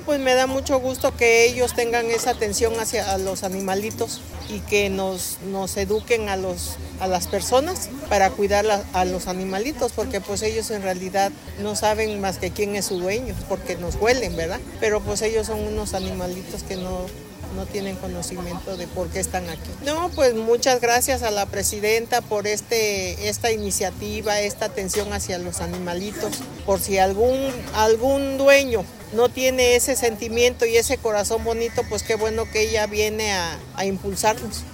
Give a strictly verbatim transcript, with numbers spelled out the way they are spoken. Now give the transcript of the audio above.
pues me da mucho gusto que ellos tengan esa atención hacia a los animalitos y que nos, nos eduquen a, los, a las personas para cuidar la, a los animalitos, porque pues ellos en realidad no saben más que quién es su dueño, porque nos huelen, ¿verdad? Pero pues ellos son unos animalitos que no... no tienen conocimiento de por qué están aquí. No, pues muchas gracias a la presidenta por este, esta iniciativa, esta atención hacia los animalitos. Por si algún, algún dueño no tiene ese sentimiento y ese corazón bonito, pues qué bueno que ella viene a, a impulsarnos.